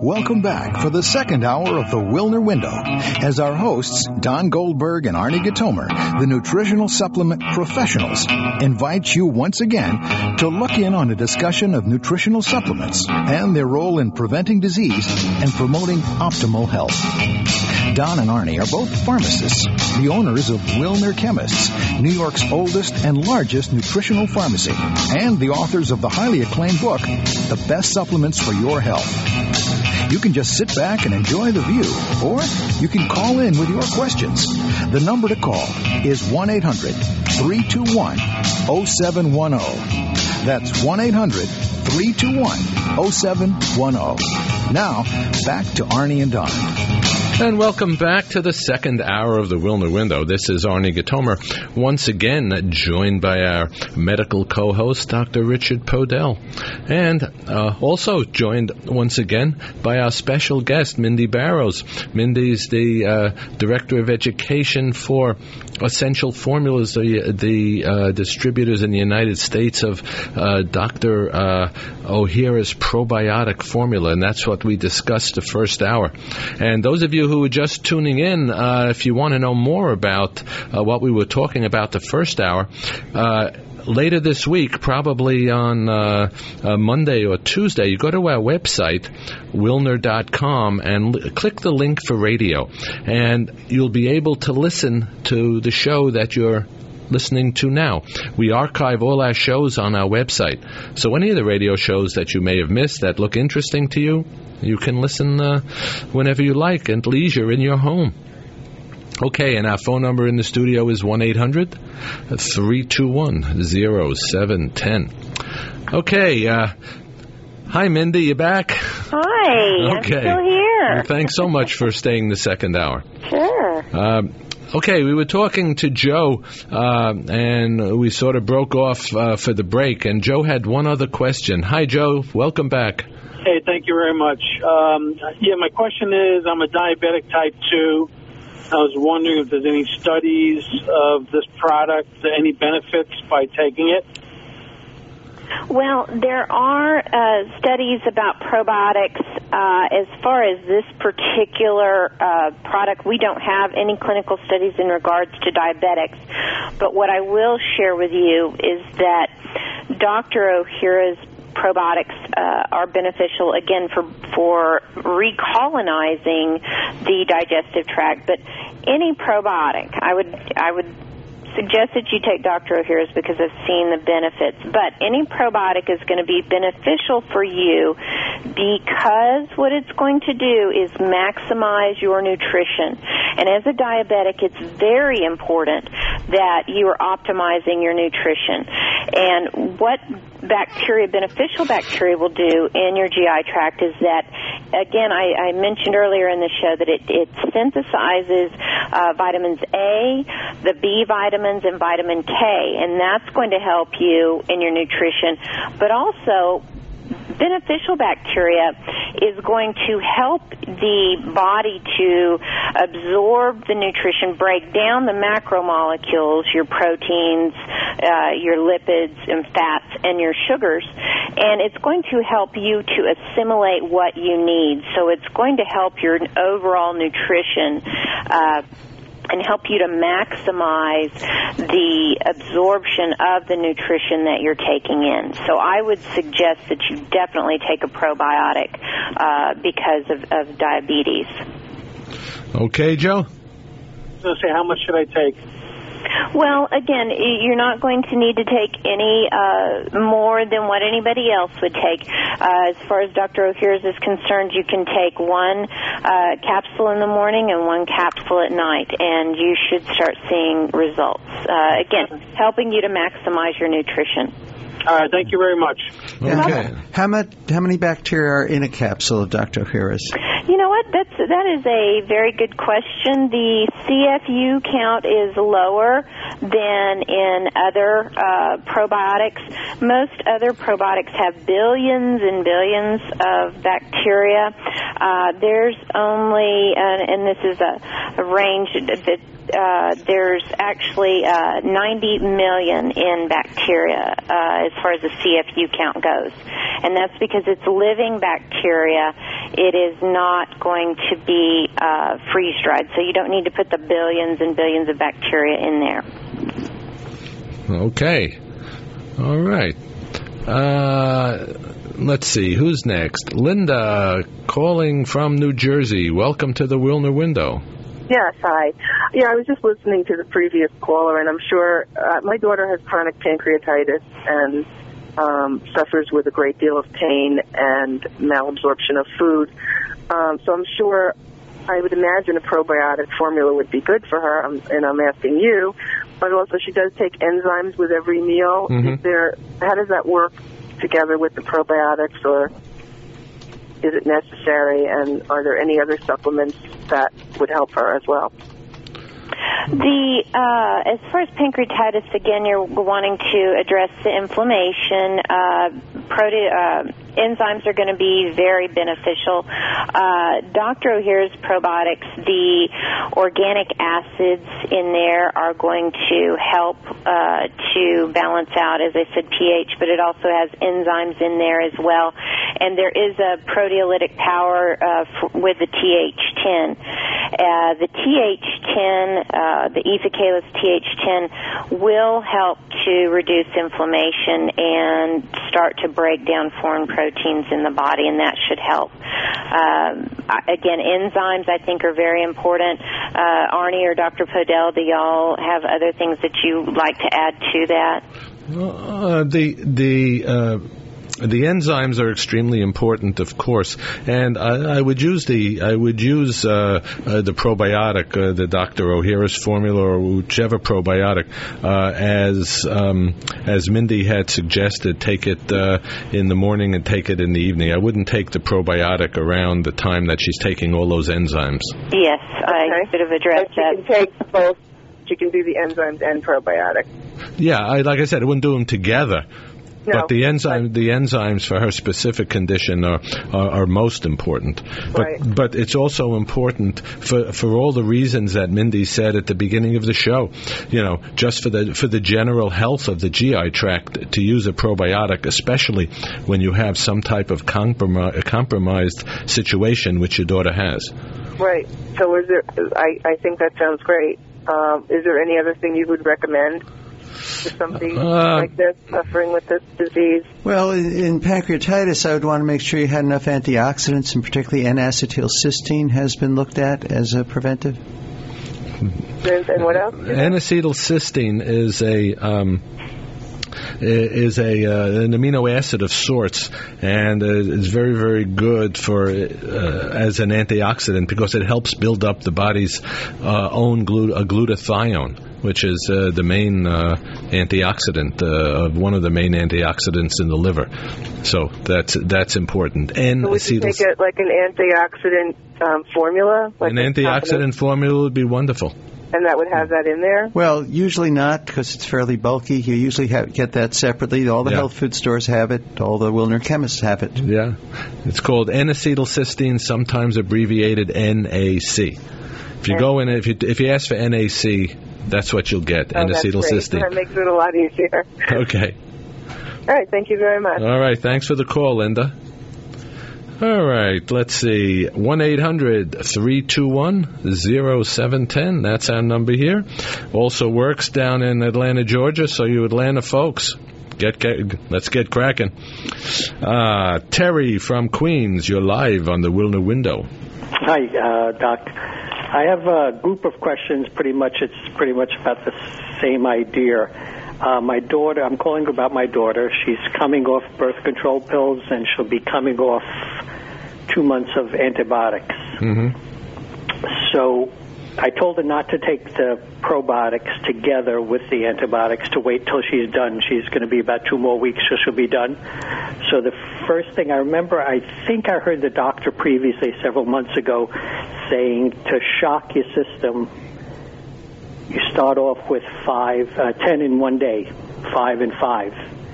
Welcome back for the second hour of the Wilner Window as our hosts, Don Goldberg and Arnie Gatomer, the nutritional supplement professionals, invite you once again to look in on a discussion of nutritional supplements and their role in preventing disease and promoting optimal health. Don and Arnie are both pharmacists, the owners of Wilner Chemists, New York's oldest and largest nutritional pharmacy, and the authors of the highly acclaimed book, The Best Supplements for Your Health. You can just sit back and enjoy the view, or you can call in with your questions. The number to call is 1-800-321-0710. That's 1-800-321-0710. Now, back to Arnie and Don. And welcome back to the second hour of the Wilner Window. This is Arnie Gatomer, once again joined by our medical co-host, Dr. Richard Podell, and also joined once again by our special guest, Mindy Barrows. Mindy's the Director of Education for Essential Formulas, the distributors in the United States of Dr. Ohhira's probiotic formula, and that's what we discussed the first hour. And those of you who are just tuning in, if you want to know more about what we were talking about the first hour, later this week, probably on Monday or Tuesday, you go to our website, wilner.com, and click the link for radio, and you'll be able to listen to the show that you're listening to now. We archive all our shows on our website. So any of the radio shows that you may have missed that look interesting to you, you can listen whenever you like at leisure in your home. Okay, and our phone number in the studio is 1-800-321-0710. Okay, hi, Mindy, you back? Hi, okay. I'm still here. Well, thanks so much for staying the second hour. Sure. Okay, we were talking to Joe, and we sort of broke off for the break, and Joe had one other question. Hi, Joe. Welcome back. Hey, thank you very much. My question is, I'm a diabetic type 2. I was wondering if there's any studies of this product, any benefits by taking it. Well, there are studies about probiotics. As far as this particular product, we don't have any clinical studies in regards to diabetics. But what I will share with you is that Dr. Ohhira's probiotics are beneficial, again, for recolonizing the digestive tract. But any probiotic, I would suggest that you take Dr. Ohhira's because I've seen the benefits. But any probiotic is going to be beneficial for you because what it's going to do is maximize your nutrition. And as a diabetic, it's very important that you are optimizing your nutrition. And what beneficial bacteria will do in your GI tract is that, again, I mentioned earlier in the show that it synthesizes vitamins A, the B vitamins, and vitamin K, and that's going to help you in your nutrition. But also, beneficial bacteria is going to help the body to absorb the nutrition, break down the macromolecules, your proteins, your lipids and fats, and your sugars, and it's going to help you to assimilate what you need. So it's going to help your overall nutrition and help you to maximize the absorption of the nutrition that you're taking in. So I would suggest that you definitely take a probiotic because of diabetes. Okay, Joe? I was going to say, how much should I take? Well, again, you're not going to need to take any more than what anybody else would take. As far as Dr. Ohhira's is concerned, you can take one capsule in the morning and one capsule at night, and you should start seeing results. Again, helping you to maximize your nutrition. All right, thank you very much. Okay. How many bacteria are in a capsule of Dr. Ohhira's? You know what? That is a very good question. The CFU count is lower than in other probiotics. Most other probiotics have billions and billions of bacteria. There's only, and this is a range that there's actually 90 million in bacteria as far as the CFU count goes. And that's because it's living bacteria it is not going to be freeze-dried, so you don't need to put the billions and billions of bacteria in there. Okay. All right. Let's see. Who's next? Linda, calling from New Jersey. Welcome to the Wilner Window. Yes, hi. Yeah, I was just listening to the previous caller, and I'm sure my daughter has chronic pancreatitis and suffers with a great deal of pain and malabsorption of food. So I'm sure, I would imagine a probiotic formula would be good for her, and I'm asking you. But also she does take enzymes with every meal. Mm-hmm. How does that work together with the probiotics, or is it necessary, and are there any other supplements that would help her as well? As far as pancreatitis, again, you're wanting to address the inflammation. Enzymes are going to be very beneficial. Dr. O'Hare's probiotics, the organic acids in there are going to help to balance out, as I said, pH, but it also has enzymes in there as well. And there is a proteolytic power with the TH10. The TH10, the Ethicalus TH10, will help to reduce inflammation and start to break down foreign proteins in the body, and that should help. Again, enzymes I think are very important. Arnie or Dr. Podell, do y'all have other things that you like to add to that? The enzymes are extremely important, of course, and I would use the probiotic, the Dr. O'Hara's formula, or whichever probiotic, as Mindy had suggested. Take it in the morning and take it in the evening. I wouldn't take the probiotic around the time that she's taking all those enzymes. Yes, I should have addressed that. She can take both. She can do the enzymes and probiotic. Yeah, like I said, I wouldn't do them together. No. But the enzymes for her specific condition are most important. But it's also important for all the reasons that Mindy said at the beginning of the show. You know, just for the general health of the GI tract, to use a probiotic, especially when you have some type of compromised situation, which your daughter has. Right. So is there? I think that sounds great. Is there any other thing you would recommend for somebody like this, suffering with this disease? Well, in pancreatitis, I would want to make sure you had enough antioxidants, and particularly N-acetylcysteine has been looked at as a preventive. And what else? N-acetylcysteine is an amino acid of sorts, and is very, very good for as an antioxidant because it helps build up the body's own glutathione, which is the main antioxidant, one of the main antioxidants in the liver. So that's important. And so would you take it like an antioxidant formula? Like an antioxidant formula would be wonderful. And that would have that in there? Well, usually not, because it's fairly bulky. You usually get that separately. All the health food stores have it. All the Wilner chemists have it. Yeah. It's called N-acetylcysteine, sometimes abbreviated NAC. If you go in, if you ask for NAC, that's what you'll get, N-acetylcysteine. That makes it a lot easier. Okay. All right, thank you very much. All right, thanks for the call, Linda. All right, let's see. 1-800-321-0710. That's our number here. Also works down in Atlanta, Georgia, so you Atlanta folks, let's get cracking. Terry from Queens, you're live on the Wilner Window. Hi, Doc. I have a group of questions. It's pretty much about the same idea. My daughter, I'm calling about my daughter. She's coming off birth control pills, and she'll be coming off 2 months of antibiotics. Mm-hmm. So I told her not to take the probiotics together with the antibiotics, to wait till she's done. She's going to be about 2 more weeks, so she'll be done. So the first thing I remember, I think I heard the doctor previously, several months ago, saying to shock your system, you start off with 10 in one day, 5 and 5.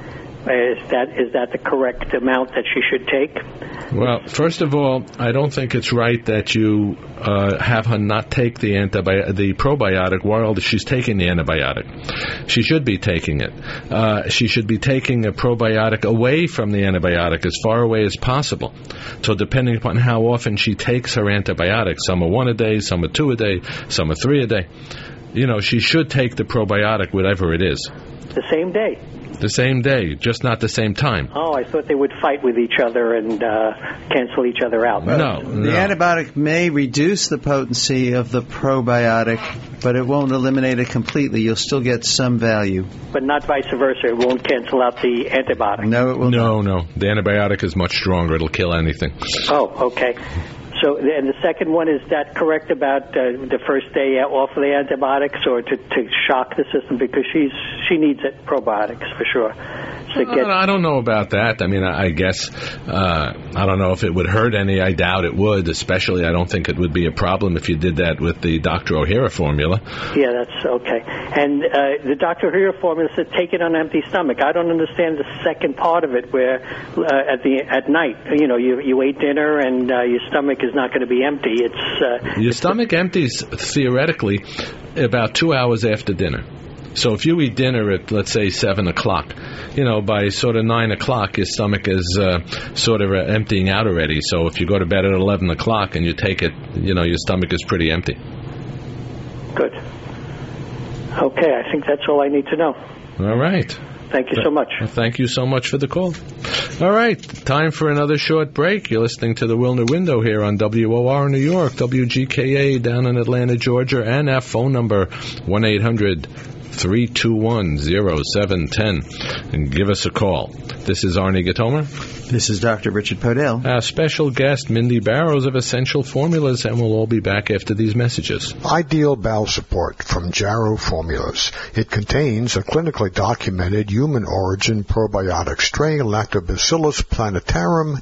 Is that the correct amount that she should take? Well, first of all, I don't think it's right that you have her not take the probiotic while she's taking the antibiotic. She should be taking it. She should be taking a probiotic away from the antibiotic, as far away as possible. So depending upon how often she takes her antibiotics, some are 1 a day, some are 2 a day, some are 3 a day, she should take the probiotic, whatever it is. The same day? The same day, just not the same time. Oh, I thought they would fight with each other and cancel each other out. No. The antibiotic may reduce the potency of the probiotic, but it won't eliminate it completely. You'll still get some value. But not vice versa. It won't cancel out the antibiotic. No, it will not. No. The antibiotic is much stronger. It'll kill anything. Oh, okay. So, and the second one, is that correct about the first day off of the antibiotics, or to shock the system, because she needs it, probiotics for sure. I don't know about that. I mean, I guess I don't know if it would hurt any. I doubt it would. Especially, I don't think it would be a problem if you did that with the Dr. O'Hara formula. Yeah, that's okay. And the Dr. O'Hara formula said take it on an empty stomach. I don't understand the second part of it, where at night, you ate dinner and your stomach is not going to be empty. Your stomach empties theoretically about 2 hours after dinner. So if you eat dinner at, let's say, 7 o'clock, by sort of 9 o'clock, your stomach is sort of emptying out already. So if you go to bed at 11 o'clock and you take it, your stomach is pretty empty. Good. Okay, I think that's all I need to know. All right. Thank you so much. Thank you so much for the call. All right, time for another short break. You're listening to the Wilner Window here on WOR New York, WGKA down in Atlanta, Georgia, and our phone number, 1-800-321-0710. And give us a call. This is Arnie Gatomer. This is Dr. Richard Podell. Our special guest, Mindy Barrows of Essential Formulas, and we'll all be back after these messages. Ideal Bowel Support from Jarrow Formulas. It contains a clinically documented human-origin probiotic strain, Lactobacillus plantarum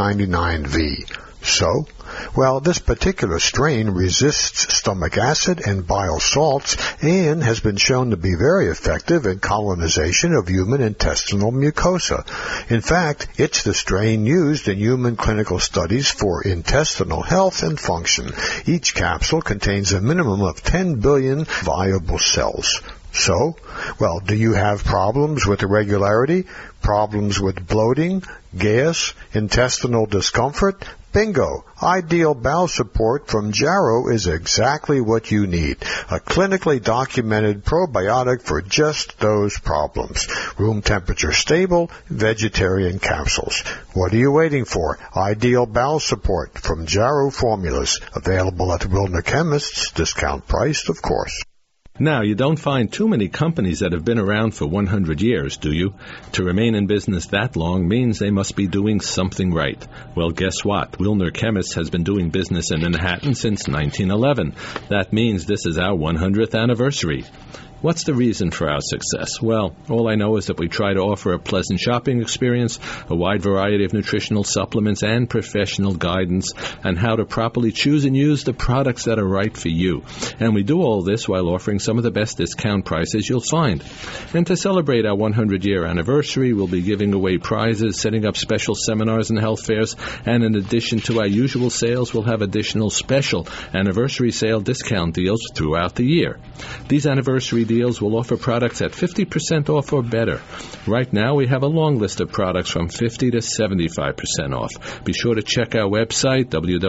299V. So, well, this particular strain resists stomach acid and bile salts and has been shown to be very effective in colonization of human intestinal mucosa. In fact, it's the strain used in human clinical studies for intestinal health and function. Each capsule contains a minimum of 10 billion viable cells. So, well, do you have problems with irregularity, problems with bloating, gas, intestinal discomfort? Bingo! Ideal Bowel Support from Jarrow is exactly what you need. A clinically documented probiotic for just those problems. Room temperature stable, vegetarian capsules. What are you waiting for? Ideal Bowel Support from Jarrow Formulas. Available at the Wilner Chemists. Discount priced, of course. Now, you don't find too many companies that have been around for 100 years, do you? To remain in business that long means they must be doing something right. Well, guess what? Wilner Chemists has been doing business in Manhattan since 1911. That means this is our 100th anniversary. What's the reason for our success? Well, all I know is that we try to offer a pleasant shopping experience, a wide variety of nutritional supplements, and professional guidance on how to properly choose and use the products that are right for you. And we do all this while offering some of the best discount prices you'll find. And to celebrate our 100-year anniversary, we'll be giving away prizes, setting up special seminars and health fairs, and in addition to our usual sales, we'll have additional special anniversary sale discount deals throughout the year. These anniversary deals will offer products at 50% off or better. Right now, we have a long list of products from 50 to 75% off. Be sure to check our website,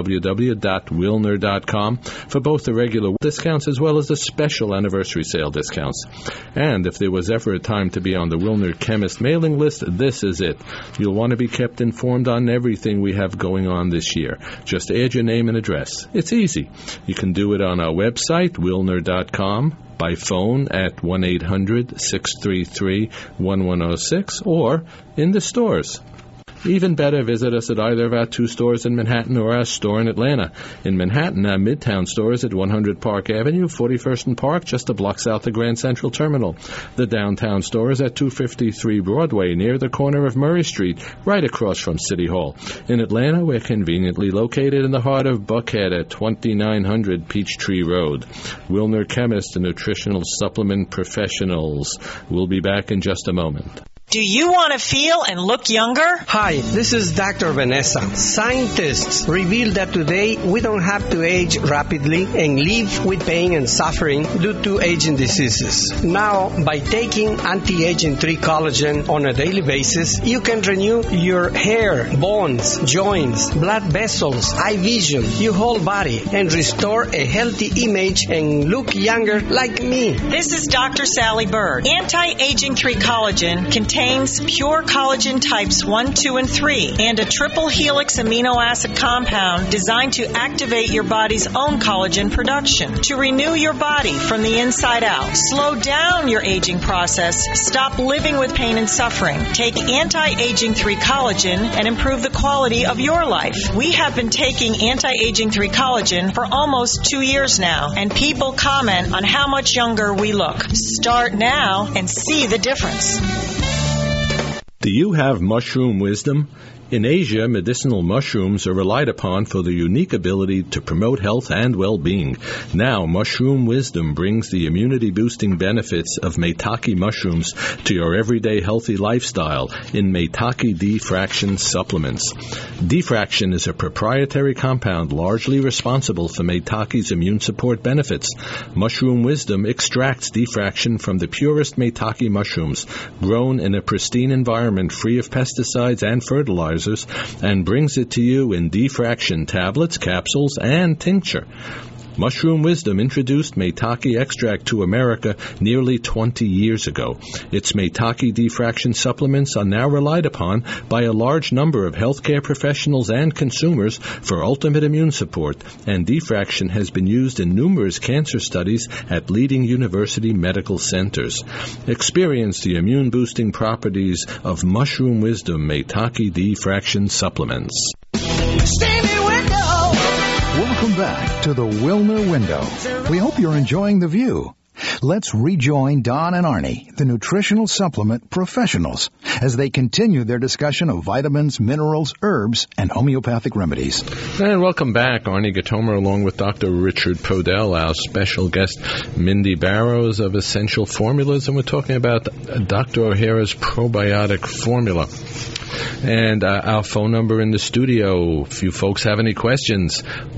www.wilner.com, for both the regular discounts as well as the special anniversary sale discounts. And if there was ever a time to be on the Wilner Chemist mailing list, this is it. You'll want to be kept informed on everything we have going on this year. Just add your name and address. It's easy. You can do it on our website, wilner.com, by phone at 1-800-633-1106, or in the stores. Even better, visit us at either of our 2 stores in Manhattan or our store in Atlanta. In Manhattan, our Midtown store is at 100 Park Avenue, 41st and Park, just a block south of Grand Central Terminal. The downtown store is at 253 Broadway, near the corner of Murray Street, right across from City Hall. In Atlanta, we're conveniently located in the heart of Buckhead at 2900 Peachtree Road. Wilner Chemist and Nutritional Supplement Professionals. We'll be back in just a moment. Do you want to feel and look younger? Hi, this is Dr. Vanessa. Scientists reveal that today we don't have to age rapidly and live with pain and suffering due to aging diseases. Now, by taking anti-aging 3 collagen on a daily basis, you can renew your hair, bones, joints, blood vessels, eye vision, your whole body, and restore a healthy image and look younger like me. This is Dr. Sally Bird. Anti-aging 3 collagen contains pure collagen types 1, 2, and 3 and a triple helix amino acid compound designed to activate your body's own collagen production to renew your body from the inside out. Slow down your aging process. Stop living with pain and suffering. Take anti-aging 3 collagen and improve the quality of your life. We have been taking anti-aging 3 collagen for almost 2 years now, and people comment on how much younger we look. Start now and see the difference. Do you have mushroom wisdom? In Asia, medicinal mushrooms are relied upon for their unique ability to promote health and well-being. Now, Mushroom Wisdom brings the immunity-boosting benefits of Maitake mushrooms to your everyday healthy lifestyle in Maitake D-Fraction supplements. D-Fraction is a proprietary compound largely responsible for Maitake's immune support benefits. Mushroom Wisdom extracts D-Fraction from the purest Maitake mushrooms, grown in a pristine environment free of pesticides and fertilizers, and brings it to you in D-Fraction tablets, capsules, and tincture. Mushroom Wisdom introduced Maitake extract to America nearly 20 years ago. Its Maitake D-Fraction supplements are now relied upon by a large number of healthcare professionals and consumers for ultimate immune support, and D-Fraction has been used in numerous cancer studies at leading university medical centers. Experience the immune-boosting properties of Mushroom Wisdom Maitake D-Fraction supplements. Welcome back to the Wilner Window. We hope you're enjoying the view. Let's rejoin Don and Arnie, the nutritional supplement professionals, as they continue their discussion of vitamins, minerals, herbs, and homeopathic remedies. And welcome back, Arnie Gatomer, along with Dr. Richard Podell, our special guest, Mindy Barrows of Essential Formulas, and we're talking about Dr. O'Hara's probiotic formula. And our phone number in the studio, if you folks have any questions,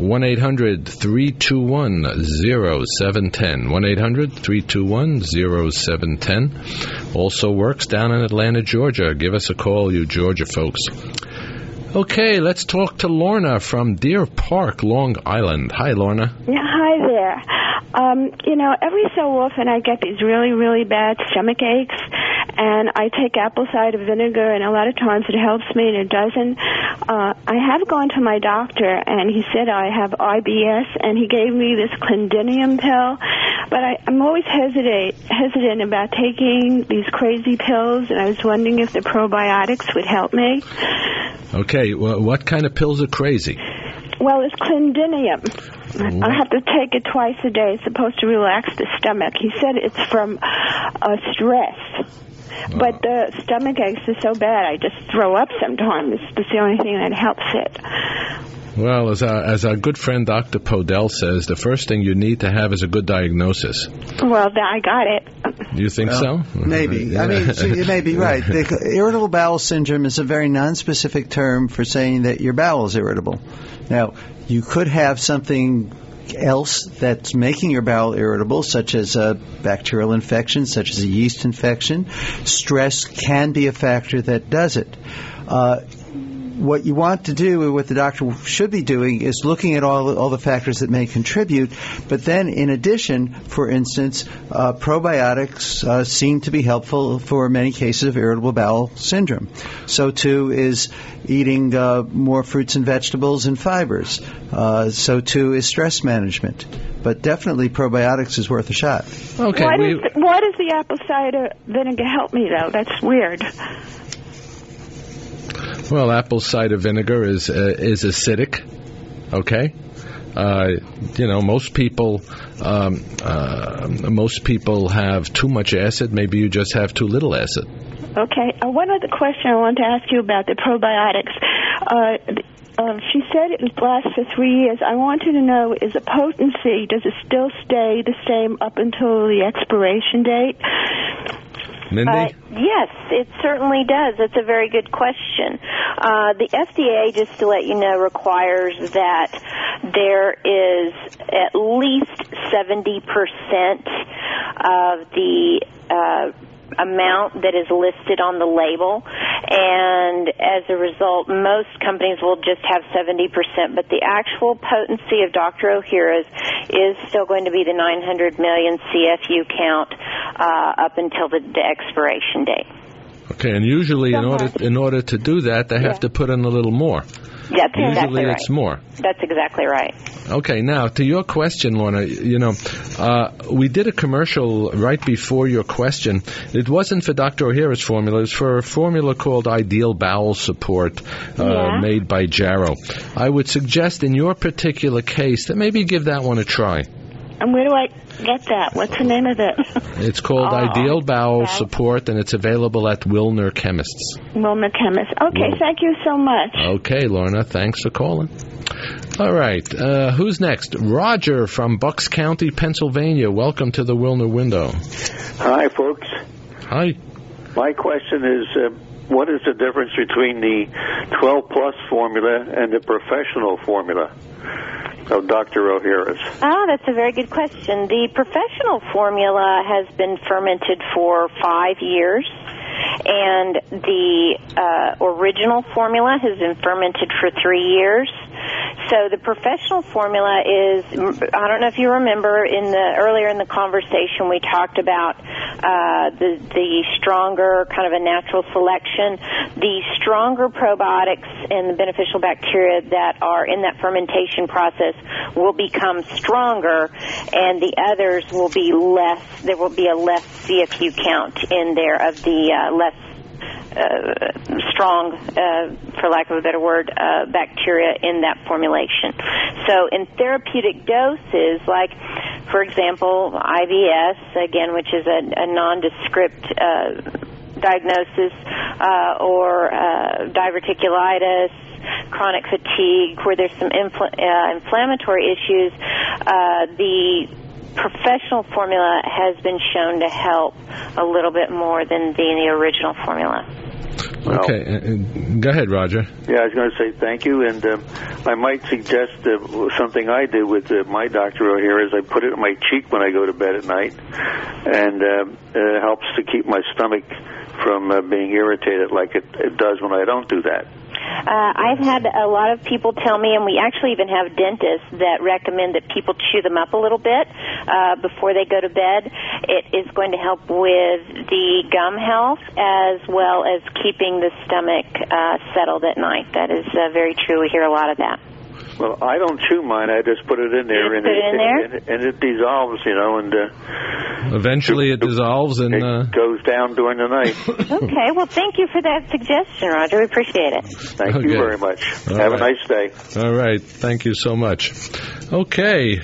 1-800-321-0710. 1-800-321-0710. Also works down in Atlanta, Georgia. Give us a call, you Georgia folks. Okay, let's talk to Lorna from Deer Park, Long Island. Hi, Lorna. Yeah, hi there. Every so often I get these really, really bad stomach aches, and I take apple cider vinegar, and a lot of times it helps me, and it doesn't. I have gone to my doctor, and he said I have IBS, and he gave me this Clendinium pill, but I'm always hesitant about taking these crazy pills, and I was wondering if the probiotics would help me. Okay, well, what kind of pills are crazy? Well, it's Clendinium. I have to take it twice a day. It's supposed to relax the stomach. He said it's from stress. But the stomach aches are so bad, I just throw up sometimes. It's the only thing that helps it. Well, as our good friend Dr. Podell says, the first thing you need to have is a good diagnosis. Well, I got it. You think so? Maybe. Yeah. I mean, so you may be right. The irritable bowel syndrome is a very nonspecific term for saying that your bowel is irritable. Now, you could have something else that's making your bowel irritable, such as a bacterial infection, such as a yeast infection. Stress can be a factor that does it. What you want to do, what the doctor should be doing, is looking at all the factors that may contribute. But then, in addition, for instance, probiotics seem to be helpful for many cases of irritable bowel syndrome. So, too, is eating more fruits and vegetables and fibers. So, too, is stress management. But definitely probiotics is worth a shot. Okay. Why does the apple cider vinegar help me, though? That's weird. Well, apple cider vinegar is acidic. Okay, most people have too much acid. Maybe you just have too little acid. Okay. One other question I want to ask you about the probiotics. She said it lasts for 3 years. I wanted to know, is the potency, does it still stay the same up until the expiration date? Mindy? Yes, it certainly does. That's a very good question. The FDA, just to let you know, requires that there is at least 70% of the amount that is listed on the label, and as a result, most companies will just have 70%, but the actual potency of Dr. Ohhira's is still going to be the 900 million CFU count up until the expiration date. Okay, and usually in order to do that, they have to put in a little more. That's Usually exactly right. It's more. That's exactly right. Okay, now to your question, Lorna, we did a commercial right before your question. It wasn't for Dr. Ohhira's formula. It was for a formula called Ideal Bowel Support made by Jarrow. I would suggest in your particular case that maybe give that one a try. And where do I get that? What's the name of it? It's called Ideal Bowel Support, and it's available at Wilner Chemists. Wilner Chemists. Okay, thank you so much. Okay, Lorna, thanks for calling. All right, who's next? Roger from Bucks County, Pennsylvania. Welcome to the Wilner Window. Hi, folks. Hi. My question is, what is the difference between the 12 Plus formula and the professional formula of Dr. Ohhira's? That's a very good question. The professional formula has been fermented for 5 years, and the original formula has been fermented for 3 years. So the professional formula is, I don't know if you remember, earlier in the conversation we talked about the stronger, kind of a natural selection. The stronger probiotics and the beneficial bacteria that are in that fermentation process will become stronger, and the others will be less. There will be a less CFU count in there of the less strong, for lack of a better word, bacteria in that formulation. So in therapeutic doses, like, for example, IBS, again, which is a nondescript diagnosis, or diverticulitis, chronic fatigue, where there's some inflammatory issues, the professional formula has been shown to help a little bit more than the original formula. Okay, go ahead, Roger. Yeah, I was going to say thank you, and I might suggest something I do with my Dr. Ohhira's. I put it in my cheek when I go to bed at night, and it helps to keep my stomach from being irritated like it does when I don't do that. I've had a lot of people tell me, and we actually even have dentists that recommend that people chew them up a little bit before they go to bed. It is going to help with the gum health as well as keeping the stomach settled at night. That is very true. We hear a lot of that. Well, I don't chew mine. I just put it in there, and it dissolves, and eventually it dissolves and it goes down during the night. Okay, well, thank you for that suggestion, Roger. We appreciate it. Thank you very much. Have a nice day. All right, thank you so much. Okay,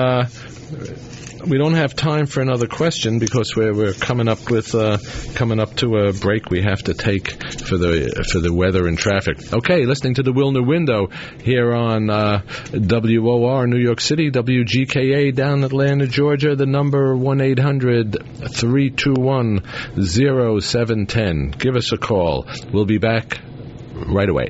we don't have time for another question because we're coming up to a break we have to take for the weather and traffic. Okay, listening to the Wilner Window here on WOR New York City, WGKA down Atlanta, Georgia. The number 1-800-321-0710. Give us a call. We'll be back right away.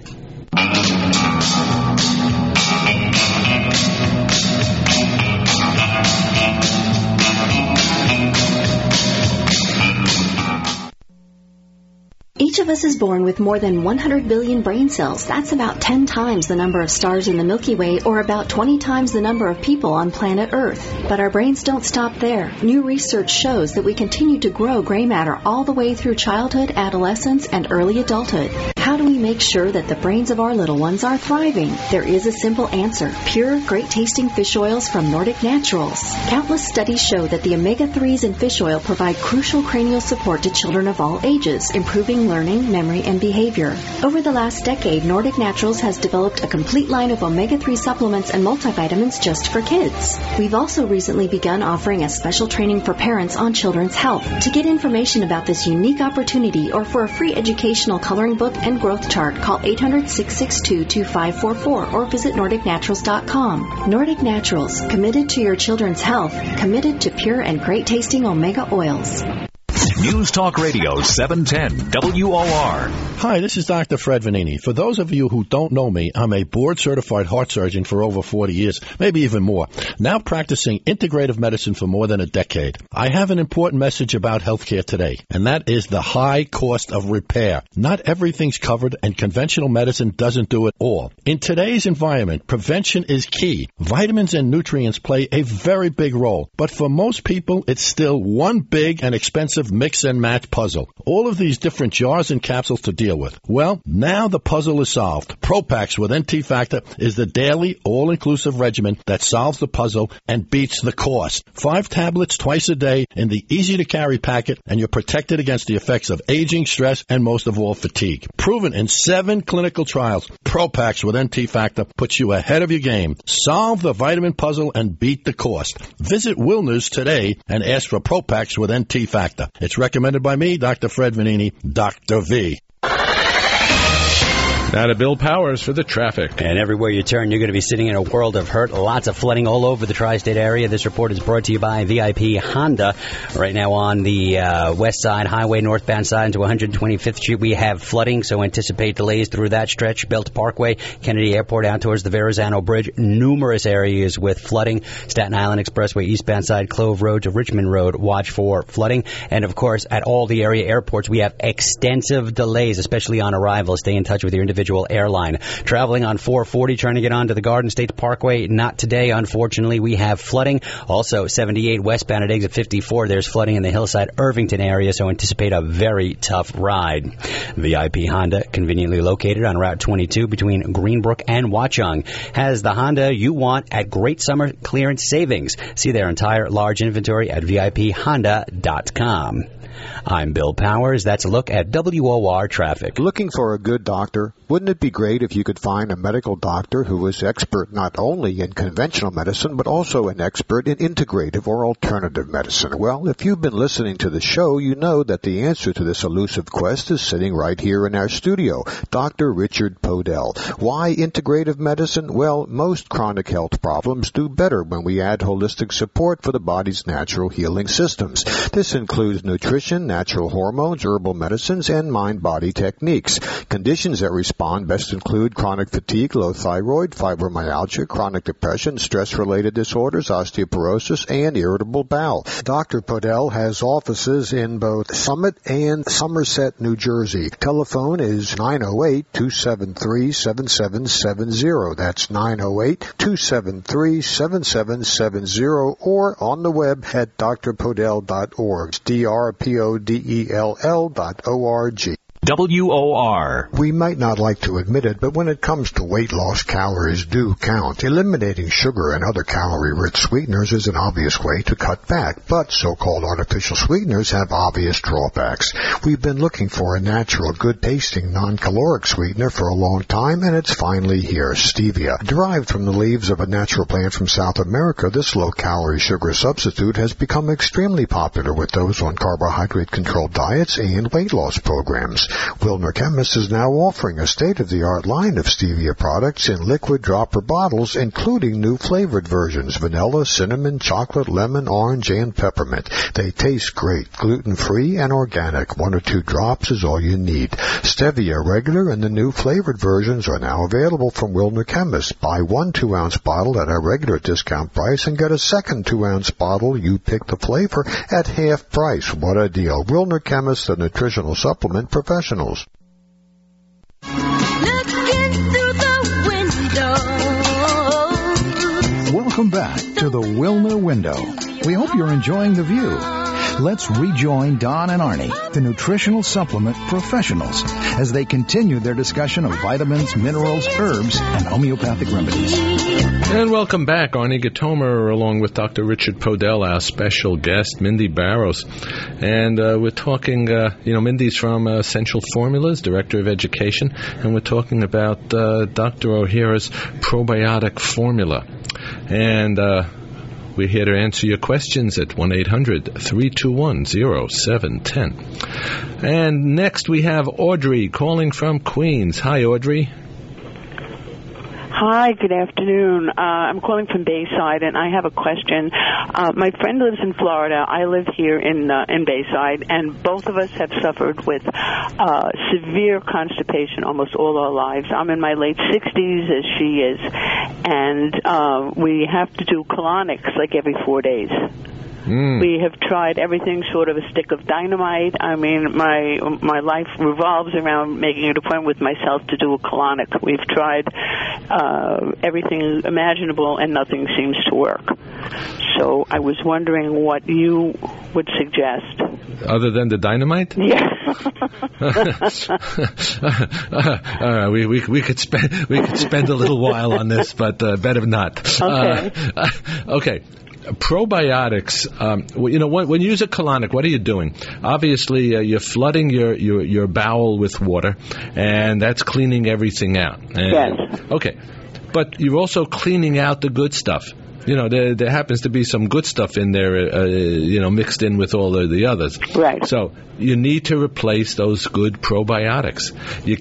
Each of us is born with more than 100 billion brain cells. That's about 10 times the number of stars in the Milky Way, or about 20 times the number of people on planet Earth. But our brains don't stop there. New research shows that we continue to grow gray matter all the way through childhood, adolescence, and early adulthood. How do we make sure that the brains of our little ones are thriving? There is a simple answer. Pure, great-tasting fish oils from Nordic Naturals. Countless studies show that the omega-3s in fish oil provide crucial cranial support to children of all ages, improving learning, memory, and behavior. Over the last decade, Nordic Naturals has developed a complete line of omega-3 supplements and multivitamins just for kids. We've also recently begun offering a special training for parents on children's health. To get information about this unique opportunity or for a free educational coloring book and growth chart, call 800-662-2544 or visit NordicNaturals.com. Nordic Naturals, committed to your children's health, committed to pure and great-tasting omega oils. News Talk Radio 710 WOR. Hi, this is Dr. Fred Vanini. For those of you who don't know me, I'm a board-certified heart surgeon for over 40 years, maybe even more, now practicing integrative medicine for more than a decade. I have an important message about healthcare today, and that is the high cost of repair. Not everything's covered, and conventional medicine doesn't do it all. In today's environment, prevention is key. Vitamins and nutrients play a very big role, but for most people, it's still one big and expensive mix and match puzzle. All of these different jars and capsules to deal with. Well, now the puzzle is solved. Propax with NT Factor is the daily, all-inclusive regimen that solves the puzzle and beats the cost. 5 tablets twice a day in the easy-to-carry packet, and you're protected against the effects of aging, stress, and most of all, fatigue. Proven in 7 clinical trials, Propax with NT Factor puts you ahead of your game. Solve the vitamin puzzle and beat the cost. Visit Wilner's today and ask for Propax with NT Factor. It's recommended by me, Dr. Fred Vanini, Dr. V. Now to Bill Powers for the traffic. And everywhere you turn, you're going to be sitting in a world of hurt. Lots of flooding all over the tri-state area. This report is brought to you by VIP Honda. Right now on the west side, highway northbound side into 125th Street, we have flooding, so anticipate delays through that stretch. Belt Parkway, Kennedy Airport out towards the Verrazano Bridge. Numerous areas with flooding. Staten Island Expressway, eastbound side, Clove Road to Richmond Road. Watch for flooding. And, of course, at all the area airports, we have extensive delays, especially on arrival. Stay in touch with your individual airline. Traveling on 440, trying to get onto the Garden State Parkway, not today, unfortunately. We have flooding. Also, 78 westbound at exit 54, there's flooding in the Hillside Irvington area, so anticipate a very tough ride. VIP Honda, conveniently located on Route 22 between Greenbrook and Watchung, has the Honda you want at great summer clearance savings. See their entire large inventory at VIPHonda.com. I'm Bill Powers. That's a look at WOR traffic. Looking for a good doctor? Wouldn't it be great if you could find a medical doctor who is expert not only in conventional medicine, but also an expert in integrative or alternative medicine? Well, if you've been listening to the show, you know that the answer to this elusive quest is sitting right here in our studio, Dr. Richard Podell. Why integrative medicine? Well, most chronic health problems do better when we add holistic support for the body's natural healing systems. This includes nutrition, natural hormones, herbal medicines, and mind-body techniques. Conditions that respond best include chronic fatigue, low thyroid, fibromyalgia, chronic depression, stress-related disorders, osteoporosis, and irritable bowel. Dr. Podell has offices in both Summit and Somerset, New Jersey. Telephone is 908-273-7770. That's 908-273-7770, or on the web at drpodell.org. DRPODELL.org. WOR. We might not like to admit it, but when it comes to weight loss, calories do count. Eliminating sugar and other calorie-rich sweeteners is an obvious way to cut back, but so-called artificial sweeteners have obvious drawbacks. We've been looking for a natural, good-tasting, non-caloric sweetener for a long time, and it's finally here, stevia. Derived from the leaves of a natural plant from South America, this low-calorie sugar substitute has become extremely popular with those on carbohydrate-controlled diets and weight loss programs. Wilner Chemist is now offering a state-of-the-art line of stevia products in liquid dropper bottles, including new flavored versions, vanilla, cinnamon, chocolate, lemon, orange, and peppermint. They taste great, gluten-free, and organic. 1 or 2 drops is all you need. Stevia regular and the new flavored versions are now available from Wilner Chemist. Buy 1 2-ounce bottle at our regular discount price and get a second 2-ounce bottle. You pick the flavor at half price. What a deal. Wilner Chemist, the nutritional supplement professionals. Welcome back to the Wilner Window. We hope you're enjoying the view. Let's rejoin Don and Arnie, the nutritional supplement professionals, as they continue their discussion of vitamins, minerals, herbs, and homeopathic remedies. And welcome back, Arnie Gatomer, along with Dr. Richard Podell, our special guest, Mindy Barrows. And we're talking, Mindy's from Essential Formulas, Director of Education, and we're talking about Dr. O'Hara's probiotic formula. And we're here to answer your questions at 1-800-321-0710. And next we have Audrey calling from Queens. Hi, Audrey. Hi, good afternoon. I'm calling from Bayside, and I have a question. My friend lives in Florida. I live here in Bayside, and both of us have suffered with severe constipation almost all our lives. I'm in my late 60s, as she is, and we have to do colonics like every 4 days. We have tried everything, sort of a stick of dynamite. I mean, my life revolves around making it a point with myself to do a colonic. We've tried everything imaginable, and nothing seems to work. So I was wondering what you would suggest. Other than the dynamite? Yeah. We could spend a little while on this, but better not. Okay. Okay. Probiotics, when you use a colonic, what are you doing? Obviously, you're flooding your bowel with water, and that's cleaning everything out. Yes. Okay. But you're also cleaning out the good stuff. There happens to be some good stuff in there, mixed in with all of the others. Right. So you need to replace those good probiotics. You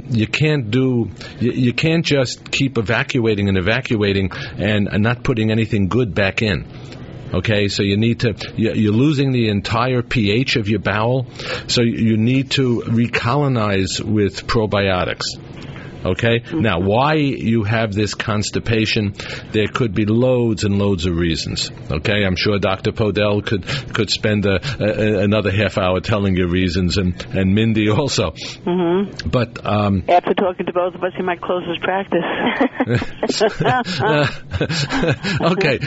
can't just keep evacuating and not putting anything good back in. Okay, so you're losing the entire pH of your bowel, so you need to recolonize with probiotics. Okay? Now, why you have this constipation, there could be loads and loads of reasons. Okay? I'm sure Dr. Podell could spend another half hour telling you reasons, and Mindy also. Mm-hmm. But after talking to both of us, he might close his practice. Okay,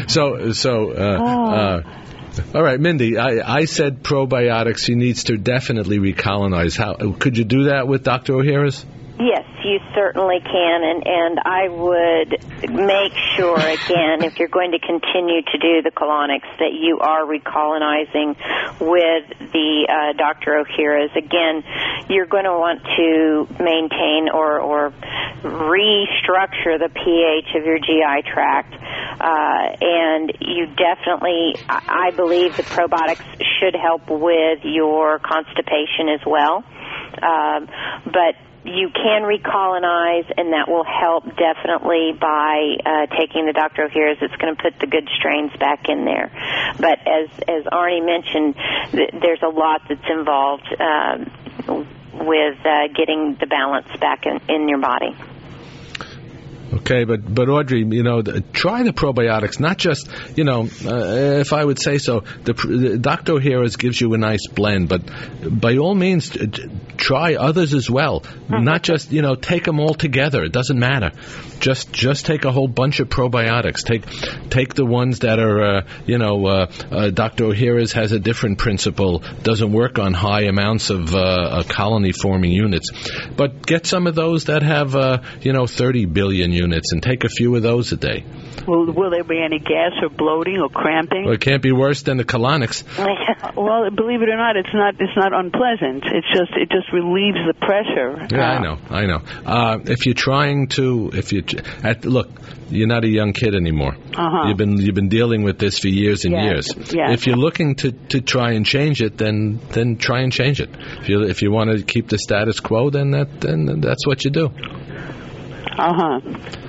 all right, Mindy, I said probiotics. He needs to definitely recolonize. How could you do that with Dr. O'Hara's? Yes, you certainly can, and I would make sure, again, if you're going to continue to do the colonics, that you are recolonizing with the Dr. O'Hara's. Again, you're going to want to maintain or restructure the pH of your GI tract, and you definitely, I believe the probiotics should help with your constipation as well, but you can recolonize, and that will help definitely by taking the Dr. O'Hara's. It's going to put the good strains back in there. But as Arnie mentioned, there's a lot that's involved with getting the balance back in your body. Okay, but Audrey, try the probiotics. Not just, if I would say so, the Dr. O'Hara's gives you a nice blend, but by all means, try others as well. Mm-hmm. Not just, take them all together. It doesn't matter. Just take a whole bunch of probiotics. Take the ones that are, Dr. O'Hara's has a different principle. Doesn't work on high amounts of colony-forming units, but get some of those that have, 30 billion units, and take a few of those a day. Will there be any gas or bloating or cramping? Well, it can't be worse than the colonics. Well, believe it or not, it's not unpleasant. It just relieves the pressure. Yeah, I know. If you're trying to, look, you're not a young kid anymore. Uh-huh. You've been dealing with this for years and years. Yes. If you're looking to try and change it, then try and change it. If you want to keep the status quo, then that's what you do. Uh-huh.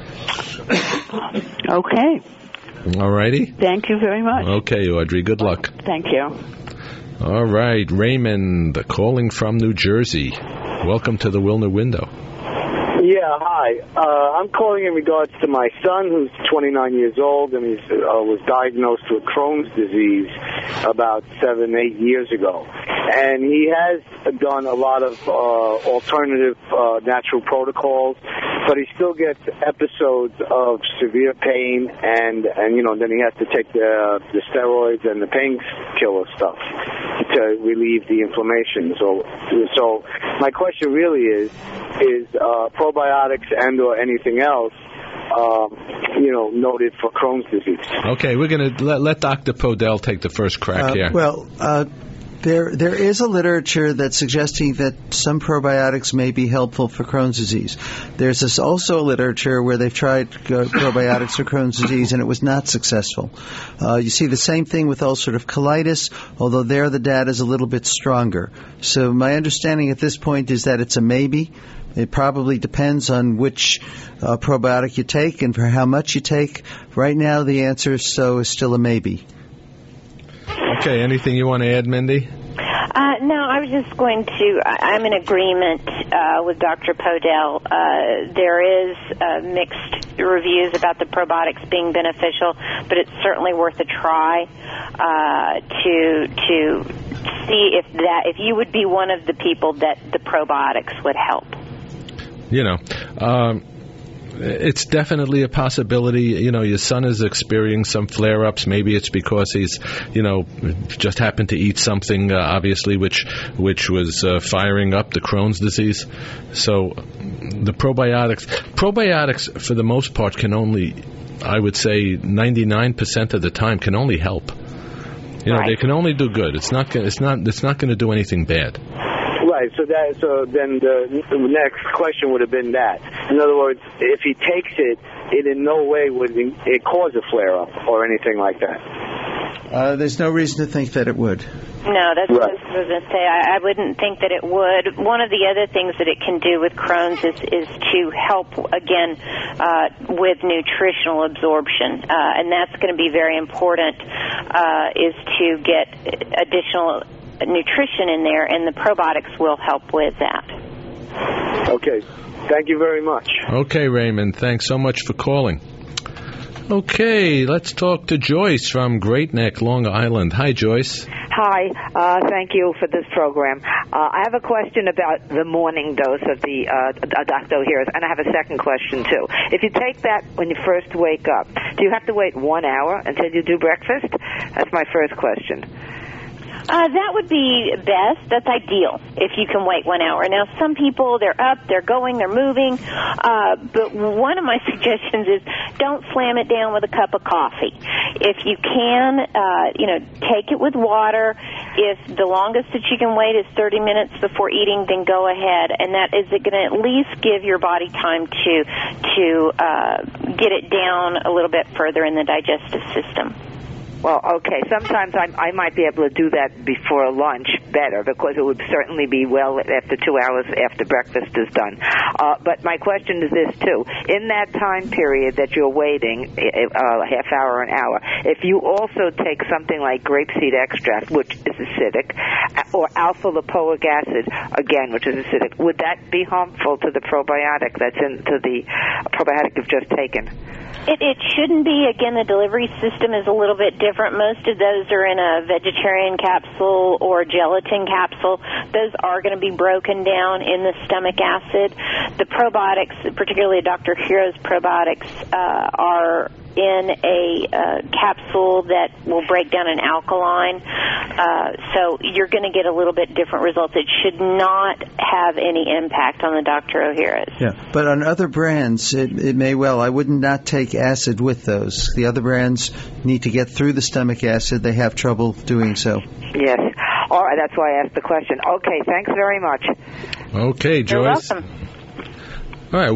Okay. All righty. Thank you very much. Okay, Audrey. Good luck. Thank you. All right. Raymond, calling from New Jersey. Welcome to the Wilner Window. Yeah, hi. I'm calling in regards to my son, who's 29 years old, and he was diagnosed with Crohn's disease about 7-8 years ago. And he has done a lot of alternative natural protocols, but he still gets episodes of severe pain, and then he has to take the steroids and the painkiller stuff to relieve the inflammation. So my question really is probiotics and or anything else, noted for Crohn's disease. Okay, we're going to let Dr. Podell take the first crack here. Well, There is a literature that's suggesting that some probiotics may be helpful for Crohn's disease. There's also literature where they've tried probiotics for Crohn's disease and it was not successful. You see the same thing with ulcerative colitis, although there the data is a little bit stronger. So my understanding at this point is that it's a maybe. It probably depends on which probiotic you take and for how much you take. Right now the answer is still a maybe. Okay, anything you want to add, Mindy? No, I was just going to, I'm in agreement with Dr. Podell. There is mixed reviews about the probiotics being beneficial, but it's certainly worth a try to see if you would be one of the people that the probiotics would help. It's definitely a possibility. Your son is experiencing some flare-ups. Maybe it's because he's, just happened to eat something, obviously, which was firing up the Crohn's disease. So the probiotics, for the most part, can only, I would say, 99% of the time, can only help. Right. They can only do good. It's not going to do anything bad. Right, so then the next question would have been that. In other words, if he takes it, it in no way would it cause a flare-up or anything like that. There's no reason to think that it would. No, that's what I was going to say. I wouldn't think that it would. One of the other things that it can do with Crohn's is to help, again, with nutritional absorption. And that's going to be very important, is to get additional nutrition in there, and the probiotics will help with that. Okay. Thank you very much. Okay, Raymond. Thanks so much for calling. Okay, let's talk to Joyce from Great Neck, Long Island. Hi, Joyce. Hi. Thank you for this program. I have a question about the morning dose of the Dr. O'Hara's, and I have a second question, too. If you take that when you first wake up, do you have to wait 1 hour until you do breakfast? That's my first question. That would be best. That's ideal if you can wait 1 hour. Now, some people, they're up, they're going, they're moving. But one of my suggestions is don't slam it down with a cup of coffee. If you can, take it with water. If the longest that you can wait is 30 minutes before eating, then go ahead. And that is going to at least give your body time to get it down a little bit further in the digestive system. Well, okay. Sometimes I might be able to do that before lunch better, because it would certainly be well after 2 hours after breakfast is done. But my question is this, too. In that time period that you're waiting, half hour, an hour, if you also take something like grapeseed extract, which is acidic, or alpha-lipoic acid, again, which is acidic, would that be harmful to the probiotic to the probiotic you've just taken? It shouldn't be. Again, the delivery system is a little bit different. Most of those are in a vegetarian capsule or gelatin capsule. Those are going to be broken down in the stomach acid. The probiotics, particularly Dr. O'Hara's probiotics, are in a capsule that will break down an alkaline. So you're going to get a little bit different results. It should not have any impact on the Dr. O'Hara's. Yeah, but on other brands, it may well. I would not take acid with those. The other brands need to get through the stomach acid. They have trouble doing so. Yes. All right, that's why I asked the question. Okay, thanks very much. Okay, Joyce. You're welcome. All right,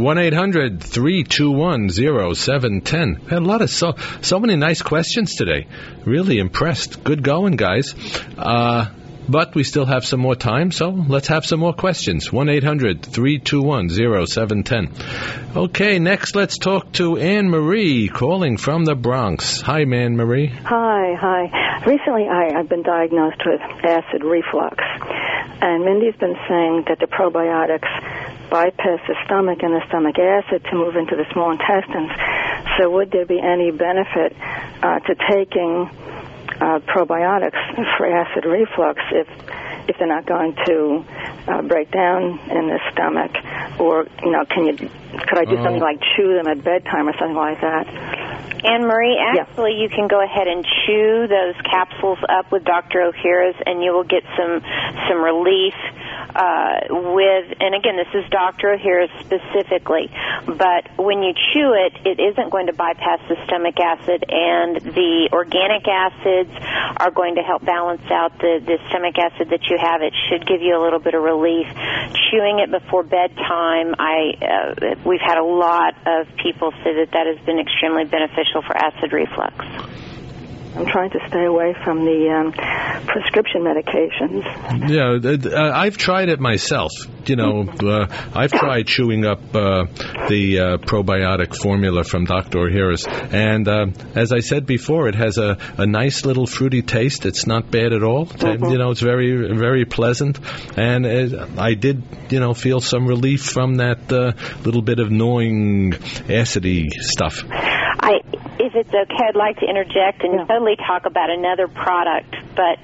1-800-321-0710. Had a lot of so many nice questions today. Really impressed. Good going, guys. But we still have some more time, so let's have some more questions. 1-800-321-0710. Okay, next let's talk to Anne Marie calling from the Bronx. Hi, Anne Marie. Hi. Recently I've been diagnosed with acid reflux, and Mindy's been saying that the probiotics bypass the stomach and the stomach acid to move into the small intestines. So would there be any benefit to taking probiotics for acid reflux if they're not going to break down in the stomach? Or, could I do something like chew them at bedtime or something like that? Anne-Marie, actually, you can go ahead and chew those capsules up with Dr. O'Hara's, and you will get some relief and again, this is Dr. O'Hara specifically, but when you chew it, it isn't going to bypass the stomach acid, and the organic acids are going to help balance out the stomach acid that you have. It should give you a little bit of relief. Chewing it before bedtime, we've had a lot of people say that has been extremely beneficial for acid reflux. I'm trying to stay away from the prescription medications. Yeah, I've tried it myself. I've tried chewing up the probiotic formula from Dr. O'Hara's, and as I said before, it has a nice little fruity taste. It's not bad at all. Mm-hmm. It's very, very pleasant, and I did, feel some relief from that little bit of gnawing, acidy stuff. If it's okay, I'd like to interject and totally talk about another product, but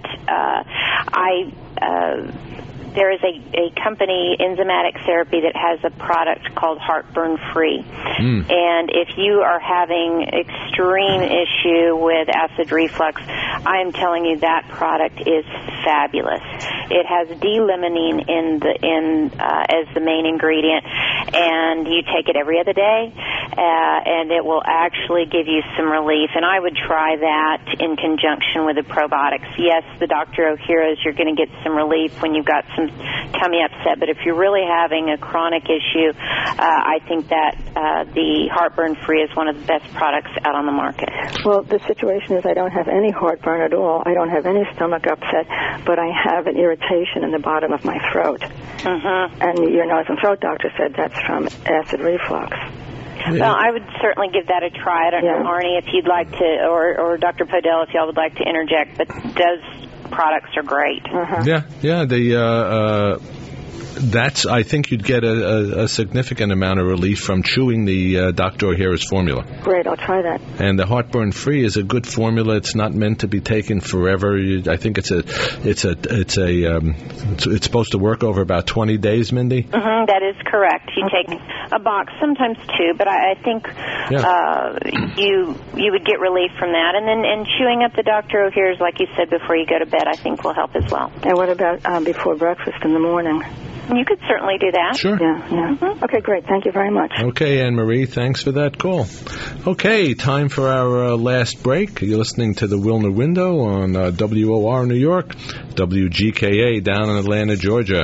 there is a company, Enzymatic Therapy, that has a product called Heartburn Free. And if you are having extreme issue with acid reflux, I am telling you that product is fabulous. It has D-limonene as the main ingredient, and you take it every other day, and it will actually give you some relief. And I would try that in conjunction with the probiotics. Yes, the Dr. O'Hara's, you're going to get some relief when you've got some tummy upset, but if you're really having a chronic issue, I think that the Heartburn Free is one of the best products out on the market. Well, the situation is I don't have any heartburn at all. I don't have any stomach upset, but I have an irritation in the bottom of my throat. Mm-hmm. And your nose and throat doctor said that's from acid reflux. Well, I would certainly give that a try. I don't know, Arnie, if you'd like to, or Dr. Podell, if y'all would like to interject, but those products are great. I think you'd get a significant amount of relief from chewing the Dr. O'Hara's formula. Great, I'll try that. And the Heartburn Free is a good formula. It's not meant to be taken forever. I think it's supposed to work over about 20 days, Mindy. Mm-hmm, that is correct. You take a box, sometimes two, but I think you would get relief from that. And chewing up the Dr. O'Hara's, like you said, before you go to bed, I think will help as well. And what about before breakfast in the morning? You could certainly do that. Sure. Yeah. Mm-hmm. Okay, great. Thank you very much. Okay, Anne-Marie, thanks for that call. Okay, time for our last break. You're listening to the Wilner Window on WOR New York, WGKA down in Atlanta, Georgia,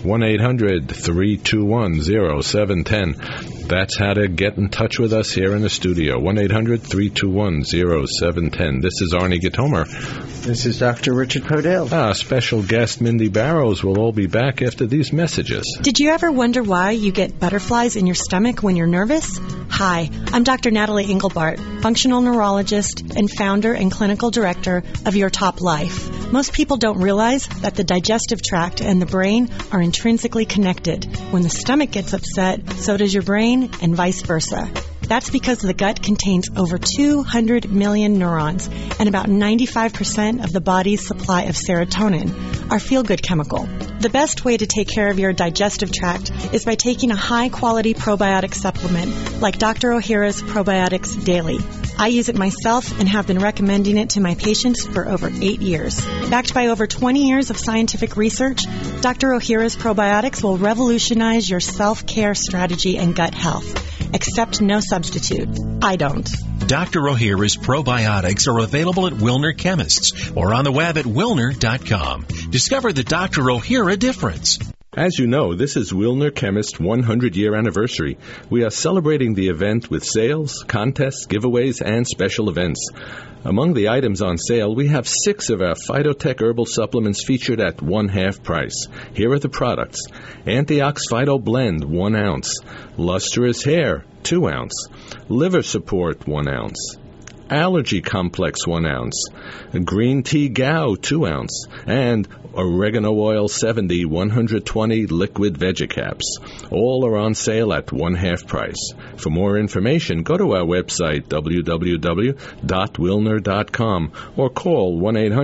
1-800-321-0710. That's how to get in touch with us here in the studio, 1-800-321-0710. This is Arnie Gitomer. This is Dr. Richard Podell. Special guest Mindy Barrows will all be back after these messages. Did you ever wonder why you get butterflies in your stomach when you're nervous? Hi, I'm Dr. Natalie Engelbart, functional neurologist and founder and clinical director of Your Top Life. Most people don't realize that the digestive tract and the brain are intrinsically connected. When the stomach gets upset, so does your brain, and vice versa. That's because the gut contains over 200 million neurons and about 95% of the body's supply of serotonin, our feel-good chemical. The best way to take care of your digestive tract is by taking a high-quality probiotic supplement like Dr. O'Hara's Probiotics Daily. I use it myself and have been recommending it to my patients for over 8 years. Backed by over 20 years of scientific research, Dr. O'Hara's Probiotics will revolutionize your self-care strategy and gut health. Accept no substitute. I don't. Dr. O'Hara's probiotics are available at Wilner Chemists or on the web at wilner.com. Discover the Dr. O'Hara difference. As you know, this is Wilner Chemist 100-year anniversary. We are celebrating the event with sales, contests, giveaways, and special events. Among the items on sale, we have 6 of our Phytotech herbal supplements featured at 1/2 price. Here are the products. Antiox Phyto Blend, 1 ounce. Lustrous Hair, 2 ounce. Liver Support, 1 ounce. Allergy Complex, 1 ounce. Green Tea Gao, 2 ounce. And Oregano Oil 70 120 liquid Vegicaps. All are on sale at 1/2 price. For more information, go to our website, www.wilner.com, or call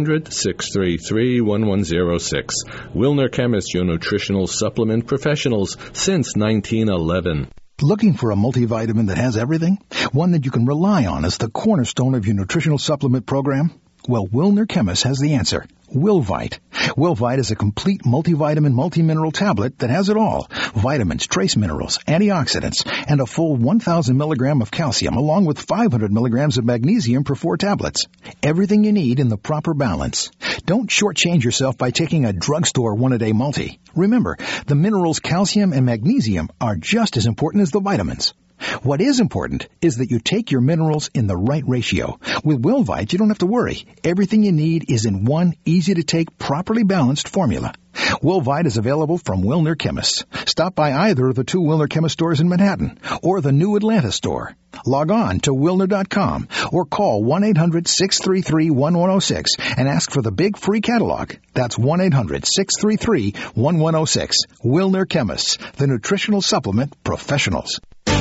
1-800-633-1106. Wilner Chemist, your nutritional supplement professionals since 1911. Looking for a multivitamin that has everything? One that you can rely on as the cornerstone of your nutritional supplement program? Well, Wilner Chemist has the answer. Wilvite. Wilvite is a complete multivitamin, multi-mineral tablet that has it all. Vitamins, trace minerals, antioxidants, and a full 1,000 milligram of calcium, along with 500 milligrams of magnesium per 4 tablets. Everything you need in the proper balance. Don't shortchange yourself by taking a drugstore one-a-day multi. Remember, the minerals calcium and magnesium are just as important as the vitamins. What is important is that you take your minerals in the right ratio. With Wilvite, you don't have to worry. Everything you need is in one easy-to-take, properly balanced formula. Wilvite is available from Wilner Chemists. Stop by either of the 2 Wilner Chemist stores in Manhattan or the new Atlanta store. Log on to Wilner.com or call 1-800-633-1106 and ask for the big free catalog. That's 1-800-633-1106. Wilner Chemists, the nutritional supplement professionals.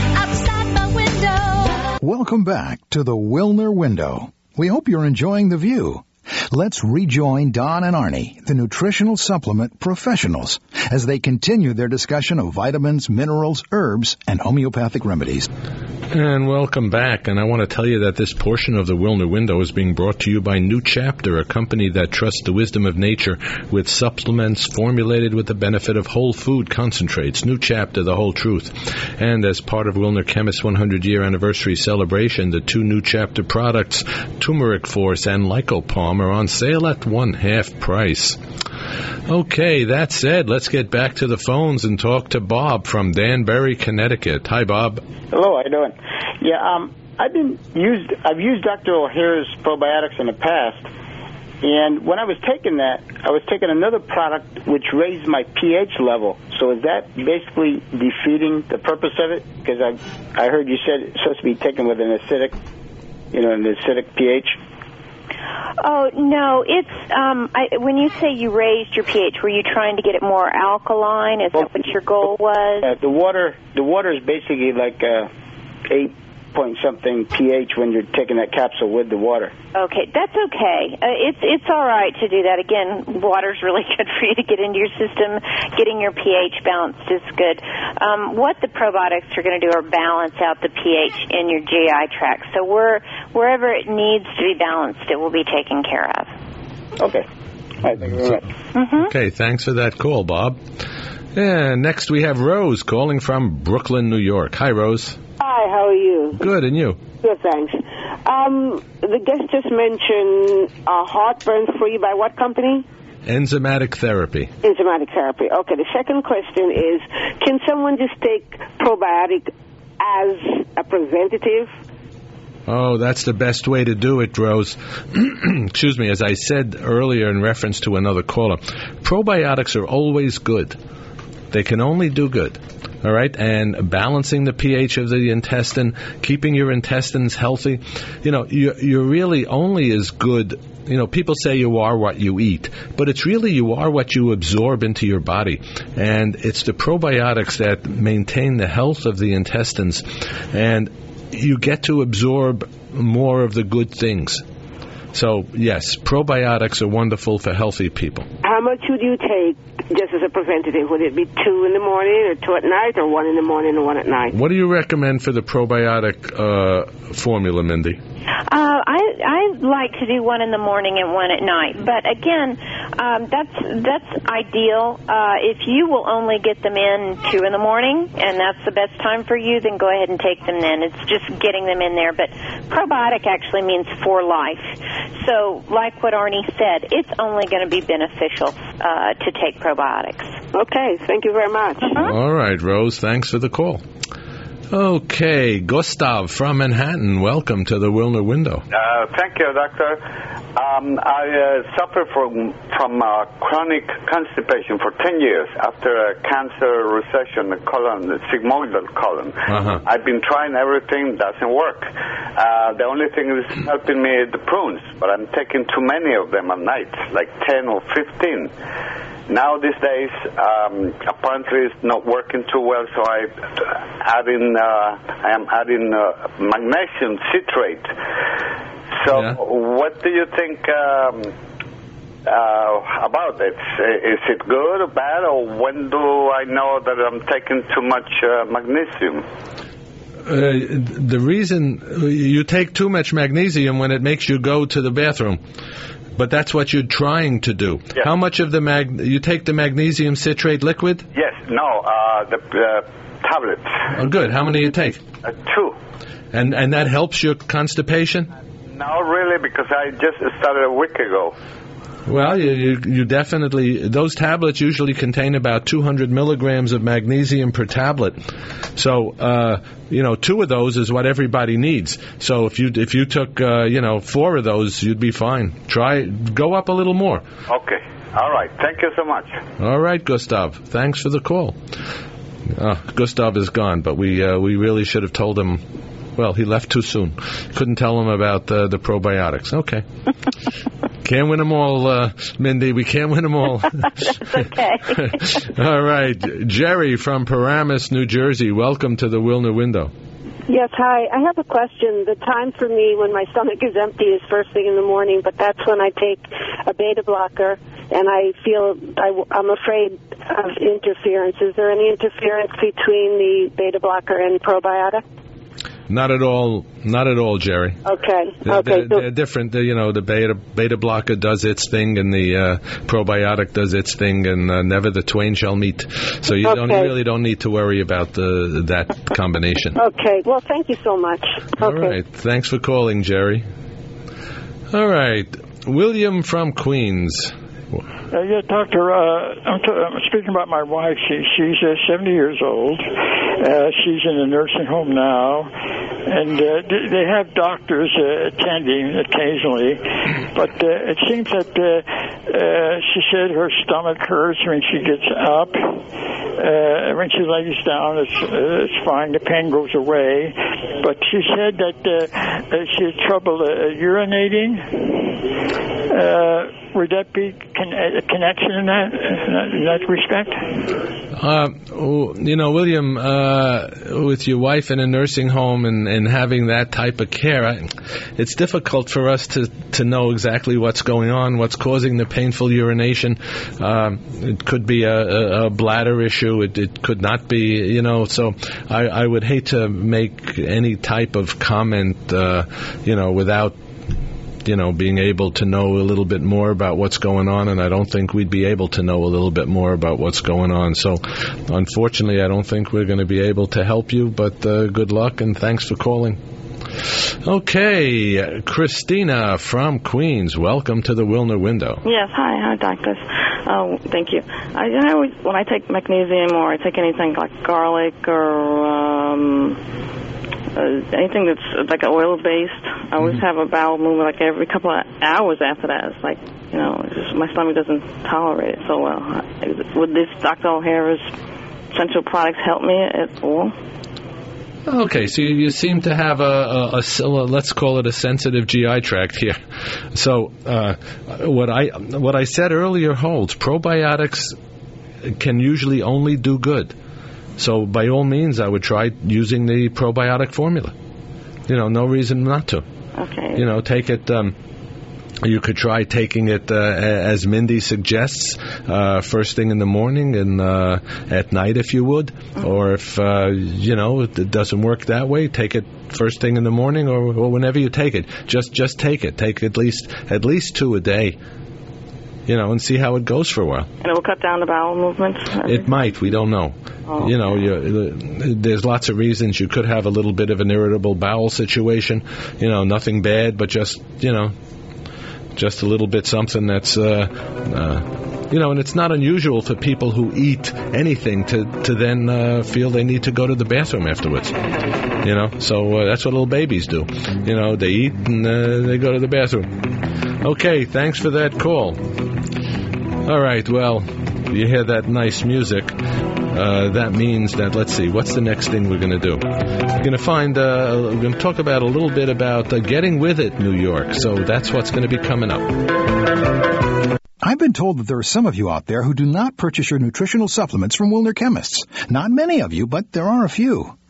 Welcome back to the Wilner Window. We hope you're enjoying the view. Let's rejoin Don and Arnie, the nutritional supplement professionals, as they continue their discussion of vitamins, minerals, herbs, and homeopathic remedies. And welcome back. And I want to tell you that this portion of the Wilner Window is being brought to you by New Chapter, a company that trusts the wisdom of nature with supplements formulated with the benefit of whole food concentrates. New Chapter, the whole truth. And as part of Wilner Chemist's 100-year anniversary celebration, the 2 New Chapter products, Turmeric Force and Lycopalm, are on sale at 1/2 price. Okay, that said, let's get back to the phones and talk to Bob from Danbury, Connecticut. Hi, Bob. Hello, how you doing? Yeah, I've used Dr. O'Hara's probiotics in the past, and when I was taking that, I was taking another product which raised my pH level. So is that basically defeating the purpose of it? Because I heard you said it's supposed to be taken with an acidic pH. Oh, no, it's, when you say you raised your pH, were you trying to get it more alkaline? Is that what your goal was? The water is basically like 8-point-something pH when you're taking that capsule with the water. Okay, that's okay. It's all right to do that. Again, water's really good for you to get into your system. Getting your pH balanced is good. What the probiotics are going to do are balance out the pH in your GI tract. So wherever it needs to be balanced, it will be taken care of. Okay. All right, thank you very much. Mm-hmm. Okay, thanks for that call, Bob. And next we have Rose calling from Brooklyn, New York. Hi, Rose. Hi, how are you? Good, and you? Good, thanks. The guest just mentioned heartburn free by what company? Enzymatic therapy. Enzymatic therapy. Okay, the second question is, can someone just take probiotic as a preventative? Oh, that's the best way to do it, Rose. Excuse me, as I said earlier in reference to another caller, probiotics are always good. They can only do good. All right, and balancing the pH of the intestine, keeping your intestines healthy. You're really only as good. People say you are what you eat, but it's really you are what you absorb into your body. And it's the probiotics that maintain the health of the intestines, and you get to absorb more of the good things. So, yes, probiotics are wonderful for healthy people. How much would you take just as a preventative? Would it be 2 in the morning or 2 at night, or 1 in the morning and 1 at night? What do you recommend for the probiotic formula, Mindy? I like to do 1 in the morning and 1 at night. But again, that's ideal. If you will only get them in 2 in the morning, and that's the best time for you, then go ahead and take them then. It's just getting them in there. But probiotic actually means for life. So like what Arnie said, it's only going to be beneficial to take probiotics. Okay, thank you very much. All right, Rose, thanks for the call. Okay, Gustav from Manhattan, welcome to the Wilner Window. Thank you, Doctor. I suffer from chronic constipation for 10 years after a cancer recession, the sigmoidal colon. Uh-huh. I've been trying everything, doesn't work. The only thing that's helping me is the prunes, but I'm taking too many of them at night, like 10 or 15. Now these days, apparently it's not working too well, so I am adding magnesium citrate. So what do you think about it? Is it good or bad, or when do I know that I'm taking too much magnesium? the reason you take too much magnesium when it makes you go to the bathroom. But that's what you're trying to do. Yes. How much of you take the magnesium citrate liquid? Yes, no, the tablets. Oh, good. How many do you take? 2. And that helps your constipation? Not really, because I just started a week ago. Well, you definitely, those tablets usually contain about 200 milligrams of magnesium per tablet. So, 2 of those is what everybody needs. So if you took, 4 of those, you'd be fine. Go up a little more. Okay. All right. Thank you so much. All right, Gustav. Thanks for the call. Gustav is gone, but we really should have told him. Well, he left too soon. Couldn't tell him about the probiotics. Okay. Can't win them all, Mindy. We can't win them all. That's okay. All right. Jerry from Paramus, New Jersey. Welcome to the Wilner Window. Yes, hi. I have a question. The time for me when my stomach is empty is first thing in the morning, but that's when I take a beta blocker, and I feel I'm afraid of interference. Is there any interference between the beta blocker and probiotic? Not at all, Jerry. Okay. They're different. The beta blocker does its thing, and the probiotic does its thing, and never the twain shall meet. So you really don't need to worry about that combination. Okay. Well, thank you so much. All right. Thanks for calling, Jerry. All right. William from Queens. Yeah, Doctor, I'm speaking about my wife. She's 70 years old. She's in a nursing home now, and they have doctors attending occasionally, but it seems that she said her stomach hurts when she gets up. When she lays down, it's fine. The pain goes away, but she said that she had trouble urinating. Would that be a connection in that respect? William, with your wife in a nursing home and having that type of care, it's difficult for us to know exactly what's going on, what's causing the painful urination. It could be a bladder issue. It could not be, so I would hate to make any type of comment, without being able to know a little bit more about what's going on, and I don't think we'd be able to know a little bit more about what's going on. So, unfortunately, I don't think we're going to be able to help you, but good luck, and thanks for calling. Okay, Christina from Queens, welcome to the Wilner Window. Yes, hi doctors. Thank you. I always, when I take magnesium or I take anything like garlic or anything that's like oil-based, I always have a bowel movement like every couple of hours after that. It's like, my stomach doesn't tolerate it so well. Would this Dr. O'Hara's essential products help me at all? Okay, so you seem to have a let's call it a sensitive GI tract here. So what I said earlier holds. Probiotics can usually only do good. So by all means, I would try using the probiotic formula. No reason not to. Okay. Take it. You could try taking it as Mindy suggests, first thing in the morning and at night if you would. Or if, it doesn't work that way, take it first thing in the morning or whenever you take it. Just take it. Take at least 2 a day. And see how it goes for a while. And it will cut down the bowel movements? It might. We don't know. Oh, there's lots of reasons. You could have a little bit of an irritable bowel situation. Nothing bad, but just a little bit something that's, and it's not unusual for people who eat anything to then feel they need to go to the bathroom afterwards. So that's what little babies do. They eat and they go to the bathroom. Okay, thanks for that call. All right, well, you hear that nice music. That means that, let's see, what's the next thing we're going to do? We're going to we're going to talk about a little bit about Getting With It, New York. So that's what's going to be coming up. I've been told that there are some of you out there who do not purchase your nutritional supplements from Wilner Chemists. Not many of you, but there are a few.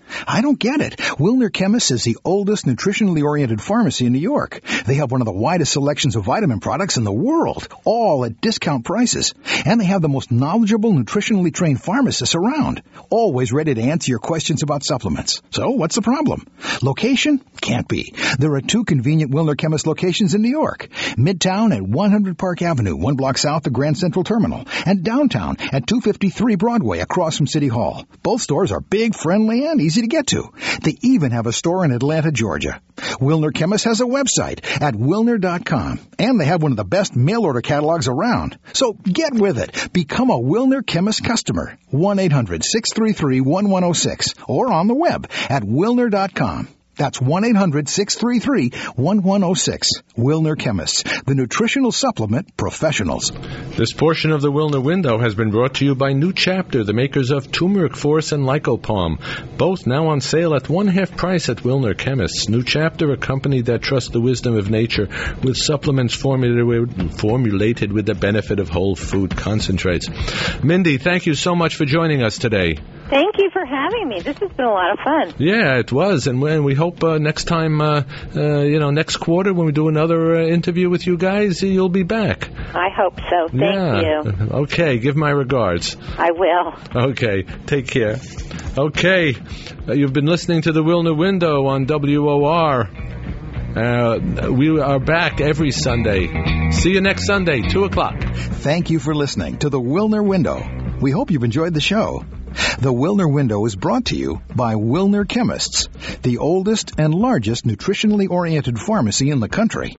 I don't get it. Wilner Chemists is the oldest nutritionally oriented pharmacy in New York. They have one of the widest selections of vitamin products in the world, all at discount prices. And they have the most knowledgeable, nutritionally trained pharmacists around, always ready to answer your questions about supplements. So what's the problem? Location? Can't be. There are 2 convenient Wilner Chemist locations in New York. Midtown at 100 Park Avenue, 1 block south of Grand Central Terminal, and downtown at 253 Broadway across from City Hall. Both stores are big, friendly, and easy to get to. They even have a store in Atlanta, Georgia. Wilner Chemist has a website at wilner.com, and they have one of the best mail-order catalogs around. So get with it. Become a Wilner Chemist customer. 1-800-633-1106 or on the web at wilner.com. That's 1-800-633-1106. Wilner Chemists, the nutritional supplement professionals. This portion of the Wilner Window has been brought to you by New Chapter, the makers of Turmeric Force and Lycopalm, both now on sale at 1/2 price at Wilner Chemists. New Chapter, a company that trusts the wisdom of nature with supplements formulated with the benefit of whole food concentrates. Mindy, thank you so much for joining us today. Thank you for having me. This has been a lot of fun. Yeah, it was, and we hope next time, next quarter when we do another interview with you guys, you'll be back. I hope so. Thank you. Okay, give my regards. I will. Okay, take care. Okay, you've been listening to the Wilner Window on WOR. We are back every Sunday. See you next Sunday, 2 o'clock. Thank you for listening to the Wilner Window. We hope you've enjoyed the show. The Wilner Window is brought to you by Wilner Chemists, the oldest and largest nutritionally oriented pharmacy in the country.